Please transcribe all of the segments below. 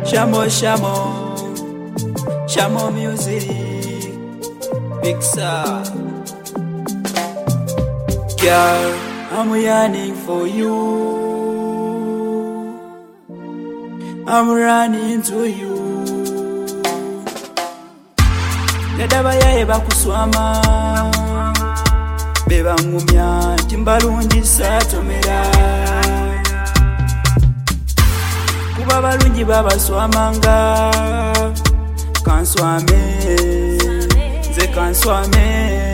Shamo music, Big Star. Girl, I'm yearning for you. I'm running to you. Nedaba yaye bakuswama beba ngumya timbalungi satomera kuba balungi babaswamanga kanswame nze kanswame.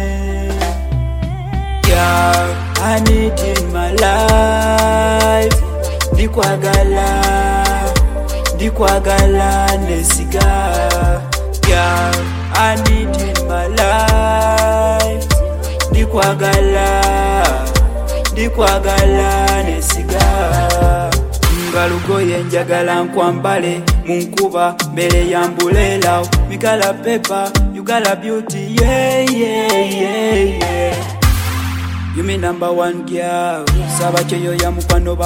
Girl, I need in my life ndikwagala nesiga. Girl, I need in my life ndikwagala nesiga. Ngalugoye njagala nkwambale munkuba mbere ya mbulela. We got a paper, you got a beauty, yeah. You mean number one girl. Saba cheyo ya mukwano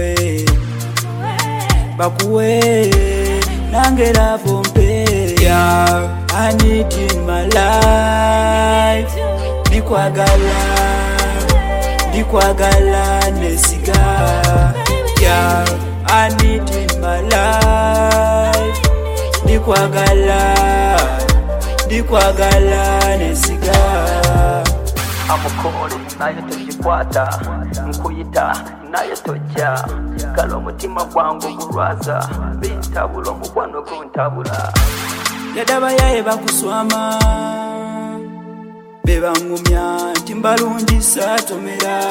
bakuwe nange love mpe. Girl, I need in my life ndikwagala nesiga. Girl, I need in my life ndikwagala nesiga. Amukore naye tokikwata nkuyita naye tojja kala omutima gwangu gulwaza bintabula omukwano guntabula. Yadaba yaye bakuswama beba ngumya timbalungi satomera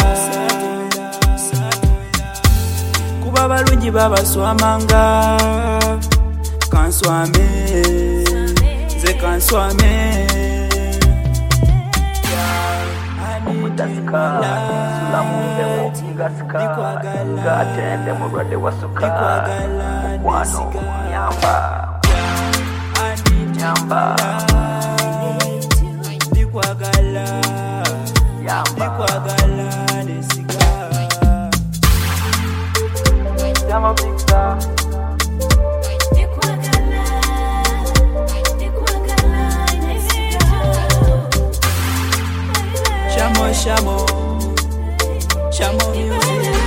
kuba balungi babaswamanga kanswame nze kanswame. Omutasika sulamumbemu ngasika ngatende mulwadde wasuka mukwano nyamba nesiga. Shamo Big Star. Shamo music.